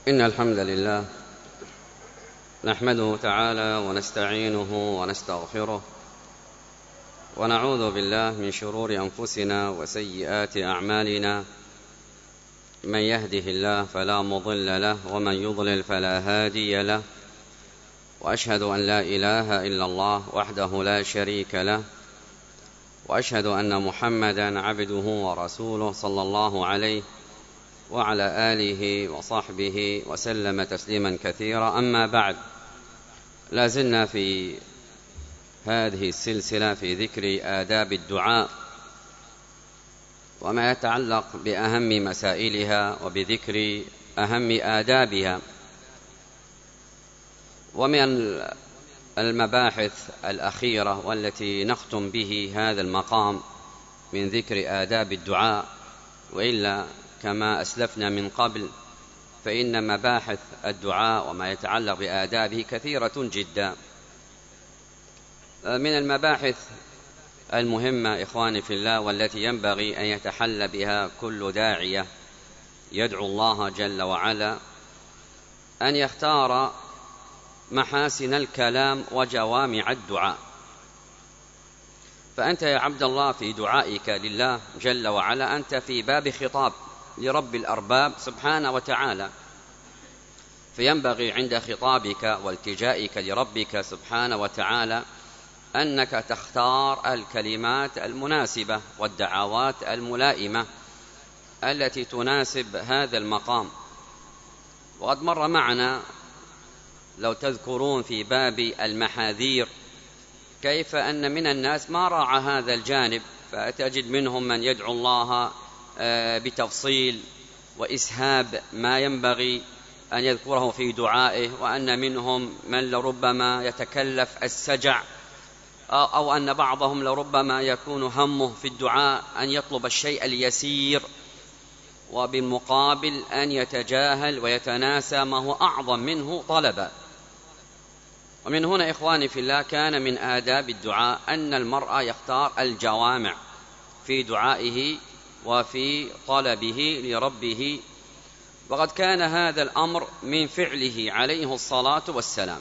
إن الحمد لله نحمده تعالى ونستعينه ونستغفره ونعوذ بالله من شرور أنفسنا وسيئات أعمالنا. من يهده الله فلا مضل له ومن يضلل فلا هادي له، وأشهد أن لا إله إلا الله وحده لا شريك له، وأشهد أن محمدًا عبده ورسوله صلى الله عليه وعلى آله وصحبه وسلم تسليما كثيرا. أما بعد، لا زلنا في هذه السلسلة في ذكر آداب الدعاء وما يتعلق بأهم مسائلها وبذكر أهم آدابها. ومن المباحث الأخيرة والتي نختم به هذا المقام من ذكر آداب الدعاء، وإلا كما أسلفنا من قبل فإن مباحث الدعاء وما يتعلق بآدابه كثيرة جدا. من المباحث المهمة إخواني في الله والتي ينبغي أن يتحلى بها كل داعية يدعو الله جل وعلا أن يختار محاسن الكلام وجوامع الدعاء. فأنت يا عبد الله في دعائك لله جل وعلا أنت في باب خطاب لرب الأرباب سبحانه وتعالى، فينبغي عند خطابك والتجائك لربك سبحانه وتعالى أنك تختار الكلمات المناسبة والدعوات الملائمة التي تناسب هذا المقام. وقد مر معنا لو تذكرون في باب المحاذير كيف أن من الناس ما راعى هذا الجانب، فتجد منهم من يدعو الله بتفصيل وإسهاب ما ينبغي أن يذكره في دعائه، وأن منهم من لربما يتكلف السجع، أو أن بعضهم لربما يكون همه في الدعاء أن يطلب الشيء اليسير، وبالمقابل أن يتجاهل ويتناسى ما هو أعظم منه طلبا. ومن هنا إخواني في الله كان من آداب الدعاء أن المرء يختار الجوامع في دعائه وفي طلبه لربه، وقد كان هذا الأمر من فعله عليه الصلاة والسلام.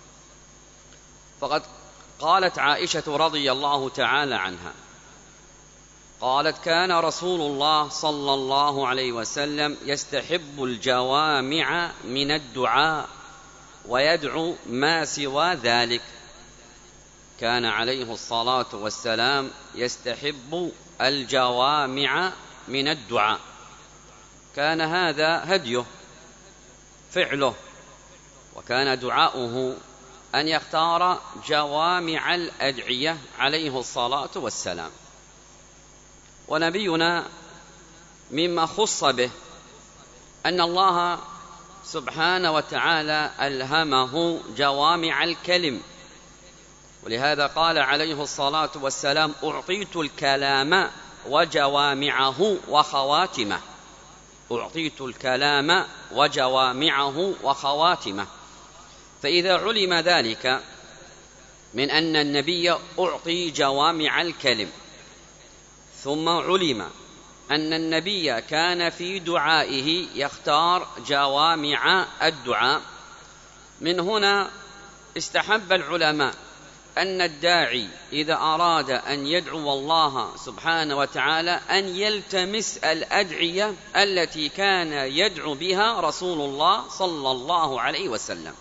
فقد قالت عائشة رضي الله تعالى عنها قالت: كان رسول الله صلى الله عليه وسلم يستحب الجوامع من الدعاء ويدعو ما سوى ذلك. كان عليه الصلاة والسلام يستحب الجوامع من الدعاء، كان هذا هديه فعله، وكان دعاؤه أن يختار جوامع الأدعية عليه الصلاة والسلام. ونبينا مما خص به أن الله سبحانه وتعالى ألهمه جوامع الكلم، ولهذا قال عليه الصلاة والسلام: أعطيت الكلام وجوامعه وخواتمه. أعطيت الكلام وجوامعه وخواتمه. فإذا علم ذلك من أن النبي أعطي جوامع الكلم، ثم علم أن النبي كان في دعائه يختار جوامع الدعاء، من هنا استحب العلماء أن الداعي إذا أراد أن يدعو الله سبحانه وتعالى أن يلتمس الأدعية التي كان يدعو بها رسول الله صلى الله عليه وسلم.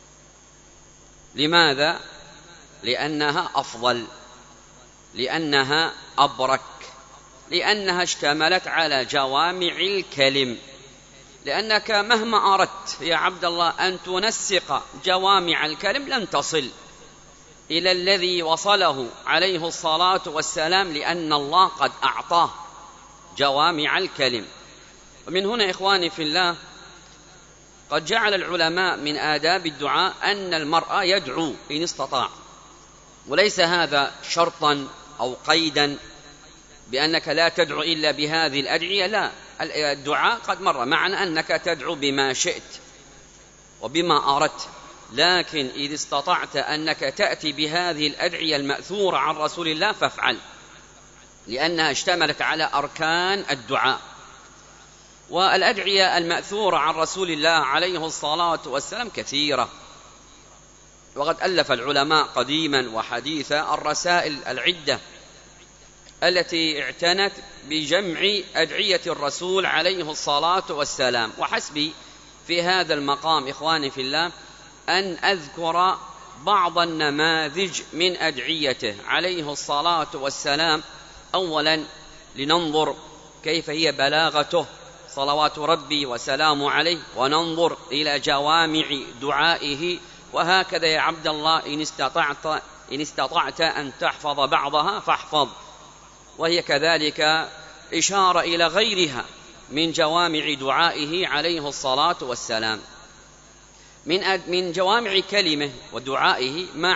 لماذا؟ لأنها أفضل، لأنها أبرك، لأنها اشتملت على جوامع الكلم. لأنك مهما أردت يا عبد الله أن تنسق جوامع الكلم لن تصل إلى الذي وصله عليه الصلاة والسلام، لأن الله قد أعطاه جوامع الكلم. ومن هنا إخواني في الله قد جعل العلماء من آداب الدعاء أن المرء يدعو إن استطاع، وليس هذا شرطا أو قيدا بأنك لا تدعو إلا بهذه الأدعية، لا، الدعاء قد مر معنا أنك تدعو بما شئت وبما أردت، لكن إذا استطعت أنك تأتي بهذه الأدعية المأثورة عن رسول الله فافعل، لأنها اشتملت على أركان الدعاء. والأدعية المأثورة عن رسول الله عليه الصلاة والسلام كثيرة، وقد ألف العلماء قديما وحديثا الرسائل العدة التي اعتنت بجمع أدعية الرسول عليه الصلاة والسلام. وحسبي في هذا المقام إخواني في الله أن أذكر بعض النماذج من أدعيته عليه الصلاة والسلام، أولا لننظر كيف هي بلاغته صلوات ربي وسلامه عليه، وننظر إلى جوامع دعائه. وهكذا يا عبد الله إن استطعت أن تحفظ بعضها فاحفظ، وهي كذلك إشارة إلى غيرها من جوامع دعائه عليه الصلاة والسلام. من جوامع كلمه ودعائه ما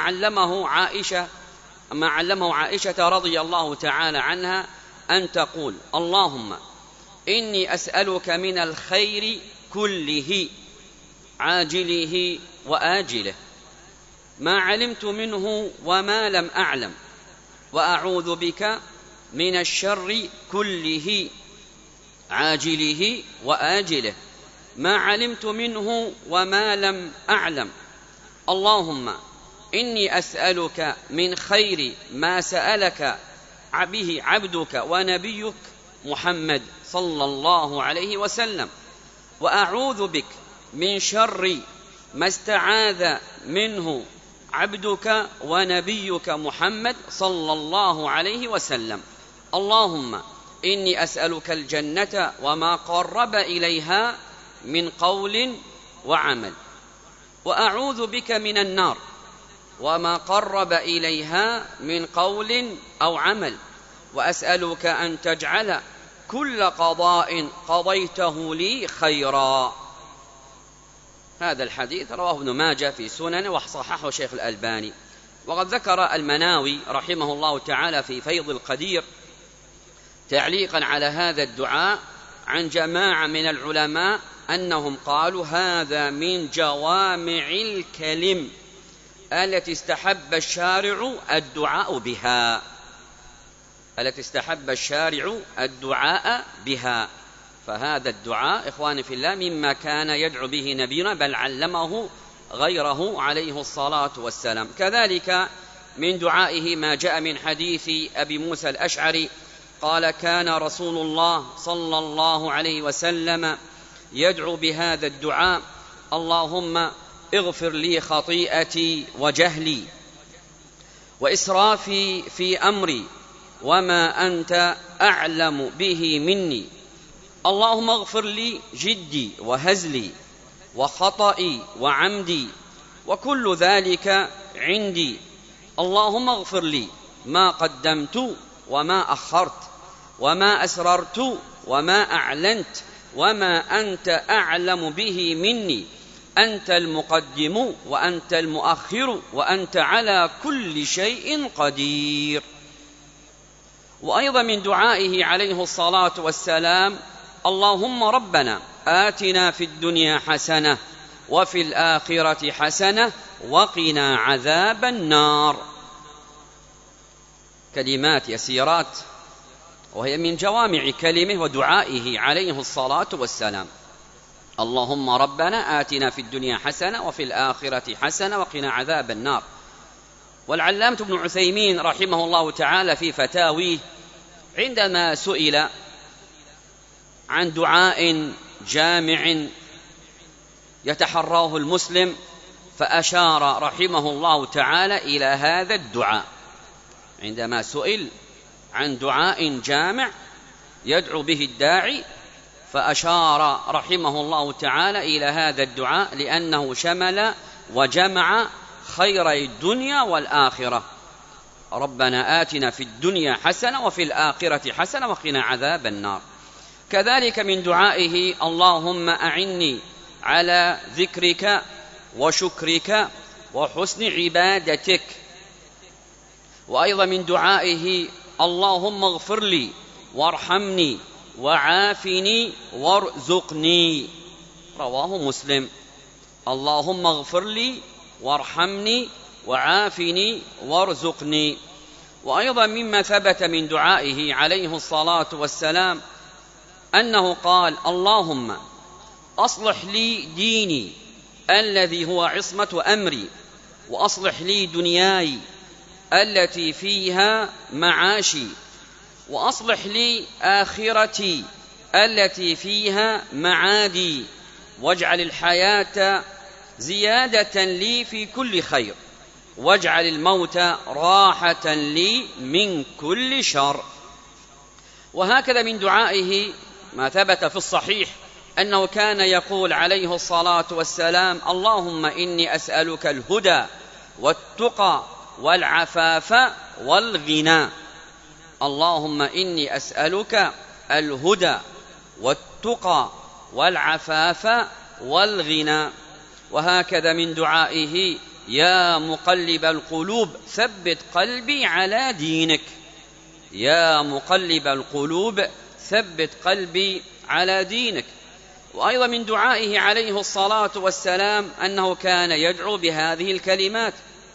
علمه عائشة رضي الله تعالى عنها أن تقول: اللهم إني أسألك من الخير كله عاجله وآجله ما علمت منه وما لم أعلم، وأعوذ بك من الشر كله عاجله وآجله ما علمت منه وما لم أعلم. اللهم إني أسألك من خير ما سألك به عبدك ونبيك محمد صلى الله عليه وسلم، وأعوذ بك من شر ما استعاذ منه عبدك ونبيك محمد صلى الله عليه وسلم. اللهم إني أسألك الجنة وما قرب إليها من قول وعمل، وأعوذ بك من النار وما قرب إليها من قول أو عمل، وأسألك أن تجعل كل قضاء قضيته لي خيرا. هذا الحديث رواه ابن ماجه في سننه وصححه شيخ الألباني. وقد ذكر المناوي رحمه الله تعالى في فيض القدير تعليقا على هذا الدعاء عن جماعة من العلماء أنهم قالوا: هذا من جوامع الكلم التي استحب الشارع الدعاء بها. فهذا الدعاء إخواني في الله مما كان يدعو به نبينا، بل علمه غيره عليه الصلاة والسلام. كذلك من دعائه ما جاء من حديث أبي موسى الأشعري قال: كان رسول الله صلى الله عليه وسلم يدعو بهذا الدعاء: اللهم اغفر لي خطيئتي وجهلي وإسرافي في أمري وما أنت أعلم به مني، اللهم اغفر لي جدي وهزلي وخطئي وعمدي وكل ذلك عندي، اللهم اغفر لي ما قدمت وما أخرت وما أسررت وما أعلنت وما أنت أعلم به مني، أنت المقدم وأنت المؤخر وأنت على كل شيء قدير. وأيضا من دعائه عليه الصلاة والسلام: اللهم ربنا آتنا في الدنيا حسنة وفي الآخرة حسنة وقنا عذاب النار. كلمات يسيرات، وهي من جوامع كلمه ودعائه عليه الصلاة والسلام: اللهم ربنا آتنا في الدنيا حسنة وفي الآخرة حسنة وقنا عذاب النار. والعلامة ابن عثيمين رحمه الله تعالى في فتاويه عندما سئل عن دعاء جامع يتحراه المسلم فأشار رحمه الله تعالى إلى هذا الدعاء. عندما سئل عن دعاء جامع يدعو به الداعي فأشار رحمه الله تعالى إلى هذا الدعاء لأنه شمل وجمع خيري الدنيا والآخرة: ربنا آتنا في الدنيا حسنة وفي الآخرة حسنة وقنا عذاب النار. كذلك من دعائه: اللهم أعني على ذكرك وشكرك وحسن عبادتك. وأيضا من دعائه: اللهم اغفر لي وارحمني وعافني وارزقني. رواه مسلم. اللهم اغفر لي وارحمني وعافني وارزقني. وأيضا مما ثبت من دعائه عليه الصلاة والسلام أنه قال: اللهم أصلح لي ديني الذي هو عصمة أمري، وأصلح لي دنياي التي فيها معاشي، وأصلح لي آخرتي التي فيها معادي، واجعل الحياة زيادة لي في كل خير، واجعل الموت راحة لي من كل شر. وهكذا من دعائه ما ثبت في الصحيح أنه كان يقول عليه الصلاة والسلام: اللهم إني أسألك الهدى والتقى والعفاف والغنى. اللهم إني أسألك الهدى والتقى والعفاف والغنى. وهكذا من دعائه: يا مقلب القلوب ثبت قلبي على دينك. يا مقلب القلوب ثبت قلبي على دينك. وأيضا من دعائه عليه الصلاة والسلام أنه كان يدعو بهذه الكلمات: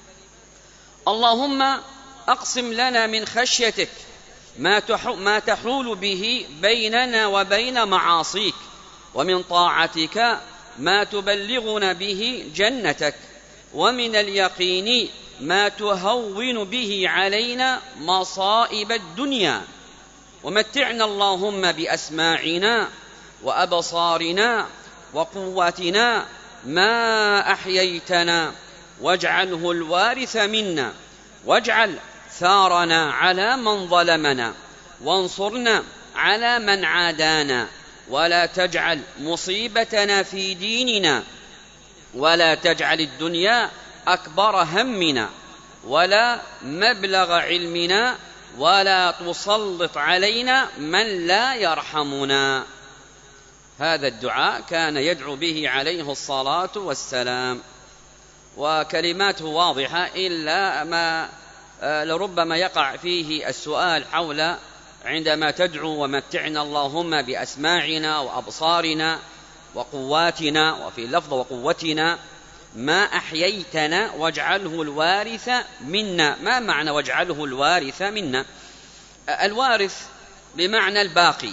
اللهم أقسم لنا من خشيتك ما تحول به بيننا وبين معاصيك، ومن طاعتك ما تبلغنا به جنتك، ومن اليقين ما تهون به علينا مصائب الدنيا، ومتعنا اللهم بأسماعنا وأبصارنا وقوتنا ما أحييتنا، واجعله الوارث منا، واجعل ثارنا على من ظلمنا، وانصرنا على من عادانا، ولا تجعل مصيبتنا في ديننا، ولا تجعل الدنيا أكبر همنا ولا مبلغ علمنا، ولا تسلط علينا من لا يرحمنا. هذا الدعاء كان يدعو به عليه الصلاة والسلام، وكلماته واضحة، إلا ما لربما يقع فيه السؤال حول عندما تدعو: ومتعنا اللهم بأسماعنا وأبصارنا وقواتنا، وفي لفظ وقوتنا ما أحييتنا واجعله الوارث منا. ما معنى واجعله الوارث منا؟ الوارث بمعنى الباقي،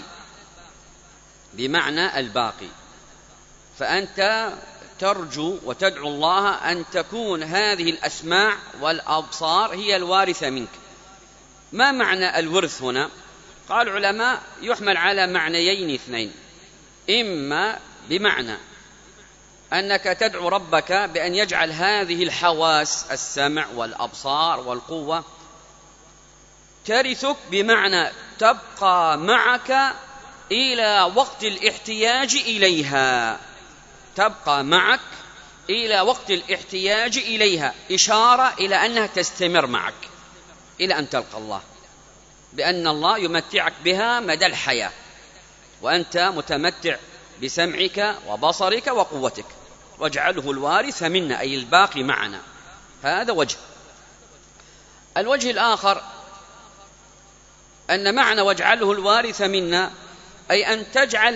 بمعنى الباقي. فأنت ترجو وتدعو الله أن تكون هذه الأسماع والأبصار هي الوارثة منك. ما معنى الورث هنا؟ قال العلماء يحمل على معنيين اثنين: إما بمعنى أنك تدعو ربك بأن يجعل هذه الحواس، السمع والأبصار والقوة، ترثك، بمعنى تبقى معك إلى وقت الاحتياج إليها، تبقى معك إلى وقت الاحتياج إليها، إشارة إلى أنها تستمر معك إلى أن تلقى الله، بأن الله يمتعك بها مدى الحياة، وأنت متمتع بسمعك وبصرك وقوتك. واجعله الوارث منا، أي الباقي معنا. هذا وجه. الوجه الآخر أن معنى واجعله الوارث منا أي أن تجعل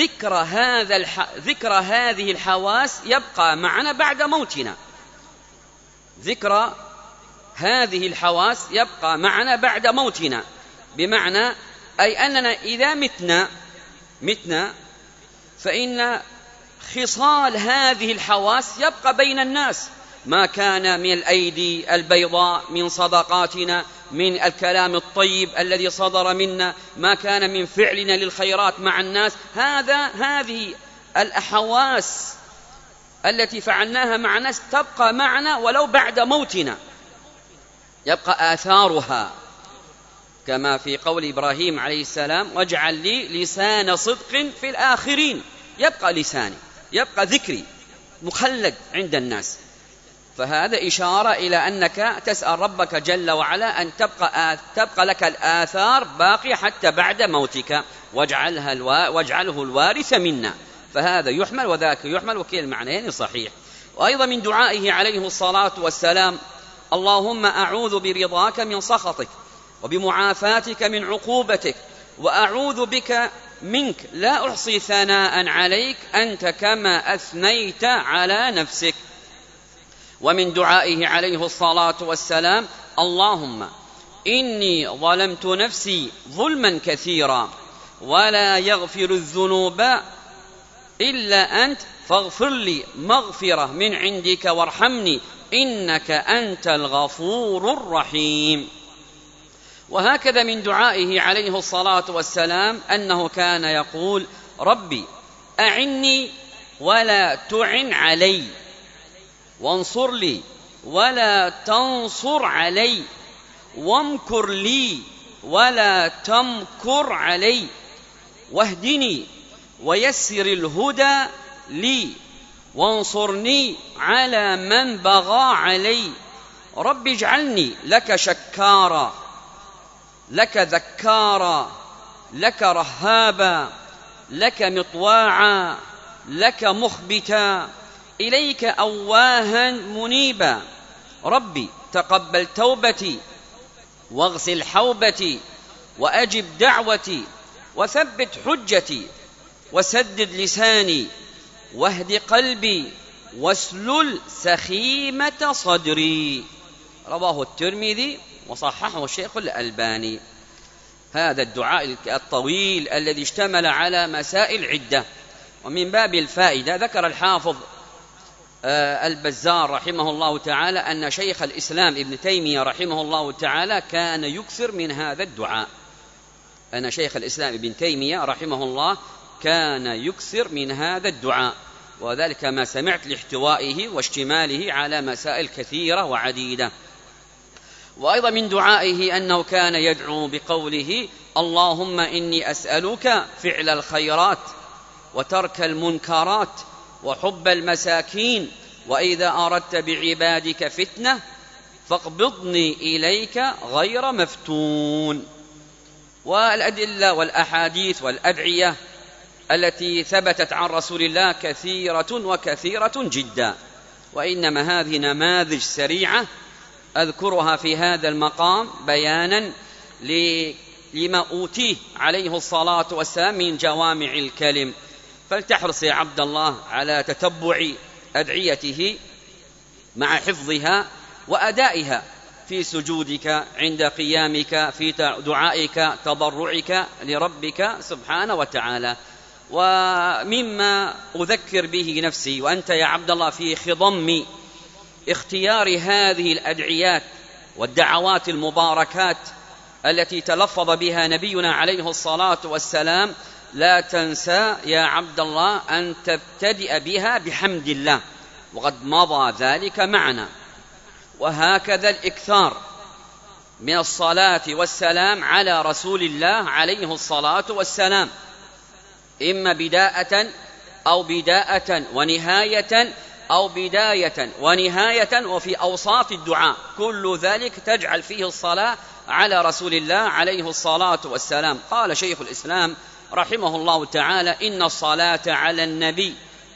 ذكر هذه الحواس يبقى معنا بعد موتنا. ذكر هذه الحواس يبقى معنا بعد موتنا، بمعنى أي أننا إذا متنا فإن خصال هذه الحواس يبقى بين الناس، ما كان من الأيدي البيضاء، من صدقاتنا، من الكلام الطيب الذي صدر منا، ما كان من فعلنا للخيرات مع الناس، هذه الحواس التي فعلناها مع الناس تبقى معنا ولو بعد موتنا، يبقى آثارها، كما في قول إبراهيم عليه السلام: واجعل لي لسان صدق في الآخرين. يبقى لساني، يبقى ذكري مخلد عند الناس. فهذا إشارة إلى أنك تسأل ربك جل وعلا أن تبقى لك الآثار باقية حتى بعد موتك، واجعله الوارث منا. فهذا يحمل وذاك يحمل، وكلا المعنيين صحيح. وأيضا من دعائه عليه الصلاة والسلام: اللهم أعوذ برضاك من سخطك، وبمعافاتك من عقوبتك، وأعوذ بك منك، لا أحصي ثناء عليك أنت كما أثنيت على نفسك. ومن دعائه عليه الصلاة والسلام: اللهم إني ظلمت نفسي ظلما كثيرا، ولا يغفر الذنوب إلا أنت فاغفر لي مغفرة من عندك وارحمني إنك أنت الغفور الرحيم. وهكذا من دعائه عليه الصلاة والسلام أنه كان يقول: ربي أعني ولا تعن علي، وانصر لي ولا تنصر علي، وامكر لي ولا تمكر علي، واهدني ويسر الهدى لي، وانصرني على من بغى علي. رب اجعلني لك شكارا، لك ذكارا، لك رهابا، لك مطواعا، لك مخبتا، إليك أواها منيبا. ربي تقبل توبتي، واغسل حوبتي، وأجب دعوتي، وثبت حجتي، وسدد لساني، واهد قلبي، واسلل سخيمة صدري. رواه الترمذي وصححه الشيخ الألباني. هذا الدعاء الطويل الذي اشتمل على مسائل عدة. ومن باب الفائدة ذكر الحافظ البزار رحمه الله تعالى أن شيخ الإسلام ابن تيمية رحمه الله تعالى كان يكثر من هذا الدعاء. أن شيخ الإسلام ابن تيمية رحمه الله كان يكثر من هذا الدعاء، وذلك ما سمعت لاحتوائه واشتماله على مسائل كثيرة وعديدة. وأيضا من دعائه أنه كان يدعو بقوله: اللهم إني أسألك فعل الخيرات، وترك المنكرات، وحب المساكين، وإذا أردت بعبادك فتنة فاقبضني إليك غير مفتون. والأدلة والأحاديث والأدعية التي ثبتت عن رسول الله كثيرة وكثيرة جدا، وإنما هذه نماذج سريعة أذكرها في هذا المقام بيانا لما أوتيه عليه الصلاة والسلام من جوامع الكلم. فلتحرص يا عبد الله على تتبع أدعيته مع حفظها وأدائها في سجودك، عند قيامك، في دعائك، تضرعك لربك سبحانه وتعالى. ومما أذكر به نفسي وأنت يا عبد الله في خضم اختيار هذه الأدعيات والدعوات المباركات التي تلفظ بها نبينا عليه الصلاة والسلام، لا تنسى يا عبد الله أن تبتدئ بها بحمد الله، وقد مضى ذلك معنا. وهكذا الإكثار من الصلاة والسلام على رسول الله عليه الصلاة والسلام، إما بداءة أو بداءة ونهاية، أو بداية ونهاية، وفي أوساط الدعاء، كل ذلك تجعل فيه الصلاة على رسول الله عليه الصلاة والسلام. قال شيخ الإسلام رحمه الله تعالى: إن الصلاة على النبي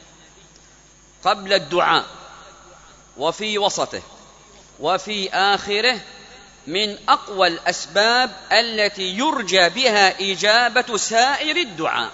قبل الدعاء وفي وسطه وفي آخره من أقوى الأسباب التي يرجى بها إجابة سائر الدعاء.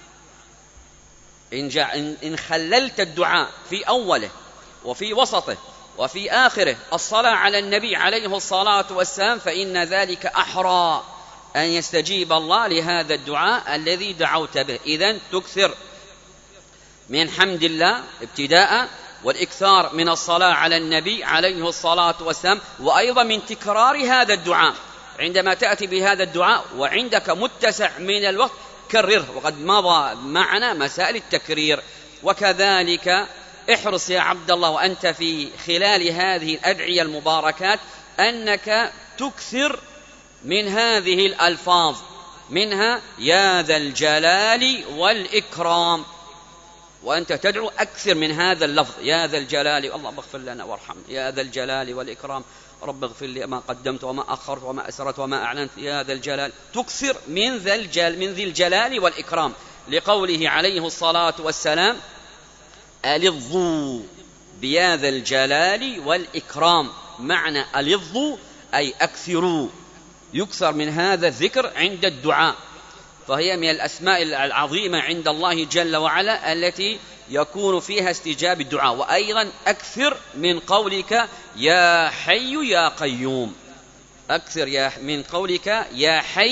إن خللت الدعاء في أوله وفي وسطه وفي آخره الصلاة على النبي عليه الصلاة والسلام، فإن ذلك أحرى أن يستجيب الله لهذا الدعاء الذي دعوت به. إذن تكثر من حمد الله ابتداء، والإكثار من الصلاة على النبي عليه الصلاة والسلام، وأيضا من تكرار هذا الدعاء. عندما تأتي بهذا الدعاء وعندك متسع من الوقت كرره، وقد مضى معنا مسائل التكرير. وكذلك احرص يا عبد الله وأنت في خلال هذه الأدعية المباركات أنك تكثر من هذه الألفاظ، منها يا ذا الجلال والإكرام، وأنت تدعو أكثر من هذا اللفظ: يا ذا الجلال، الله اغفر لنا وارحمنا، يا ذا الجلال والإكرام، رب اغفر لي ما قدمت وما أخرت وما أسرت وما أعلنت، يا ذا الجلال. تكثر من ذي الجلال والإكرام، لقوله عليه الصلاة والسلام: ألظوا بيا ذا الجلال والإكرام. معنى ألظوا أي أكثروا، يكثر من هذا الذكر عند الدعاء، فهي من الأسماء العظيمة عند الله جل وعلا التي يكون فيها استجاب الدعاء. وأيضا أكثر من قولك يا حي يا قيوم، أكثر من قولك يا حي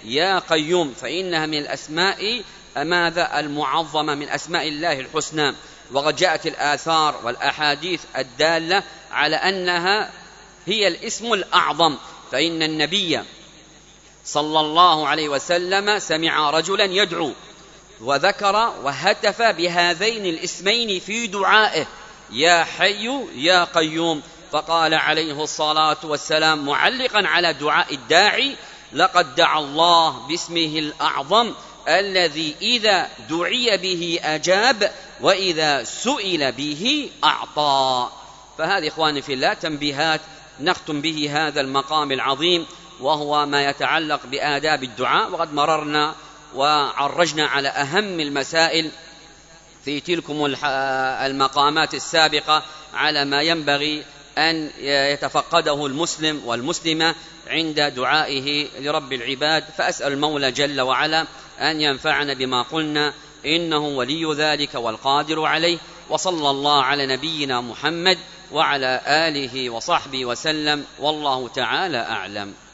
يا قيوم، فإنها من الأسماء ماذا المعظمة من أسماء الله الحسنى، وقد جاءت الآثار والأحاديث الدالة على أنها هي الاسم الأعظم. فإن النبي صلى الله عليه وسلم سمع رجلا يدعو وذكر وهتف بهذين الاسمين في دعائه: يا حي يا قيوم. فقال عليه الصلاة والسلام معلقا على دعاء الداعي: لقد دعا الله باسمه الأعظم الذي إذا دعي به أجاب وإذا سئل به أعطى. فهذه إخواني في الله تنبيهات نختم به هذا المقام العظيم، وهو ما يتعلق بآداب الدعاء. وقد مررنا وعرجنا على أهم المسائل في تلكم المقامات السابقة على ما ينبغي أن يتفقده المسلم والمسلمة عند دعائه لرب العباد. فأسأل المولى جل وعلا أن ينفعنا بما قلنا، إنه ولي ذلك والقادر عليه. وصلى الله على نبينا محمد وعلى آله وصحبه وسلم، والله تعالى أعلم.